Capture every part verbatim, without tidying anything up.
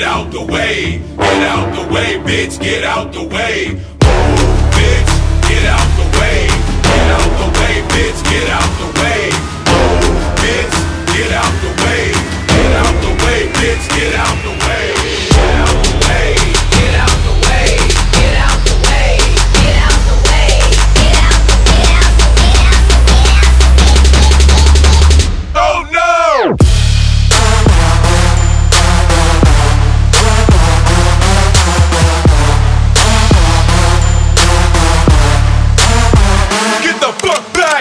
out the way. Get out the way, bitch, get out the way. Move, bitch, get out the way. Get out the way, bitch, get out the way. Move, bitch, get out the way. Get out the way, bitch, get out the way. Get out the way. Get out the way. Get out the way. Get out the way. Get out the way. Oh no! Get the fuck back!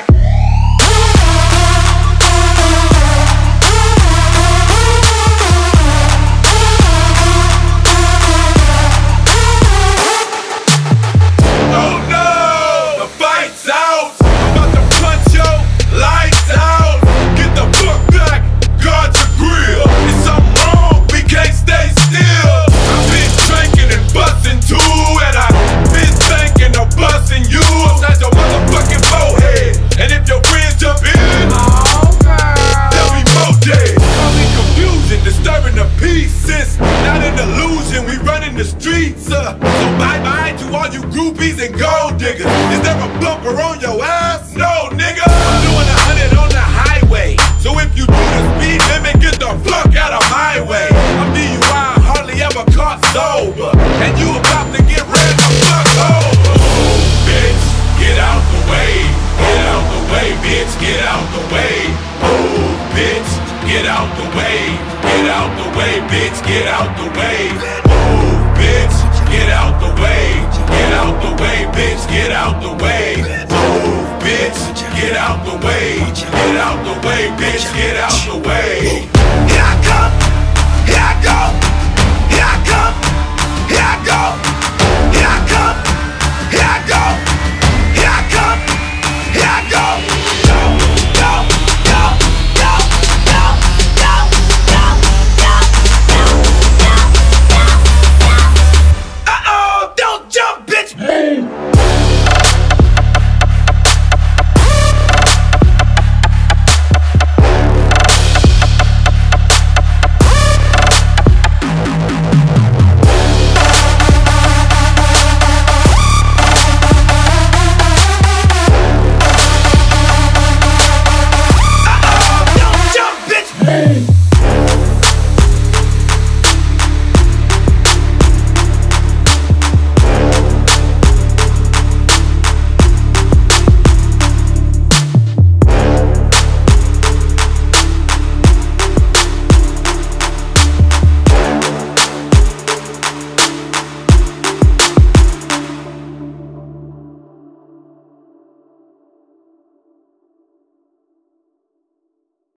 Streets, uh, so bye-bye to all you groupies and gold diggers. Is there a bumper on your ass? No, nigga. I'm doing a hundred on the highway, so if you do the speed limit, get the fuck out of my way. I'm D U I, hardly ever caught sober, and you about to get ran the fuck over. Oh, bitch, get out the way. Get out the way, bitch, get out the way. Oh, bitch, get out the way. Get out the way, bitch, get out the way. Bitch, get out the way. Get out the way, bitch, get out the way. Move, bitch, get out the way. Get out the way, bitch, get out the way. Here I come, here I go.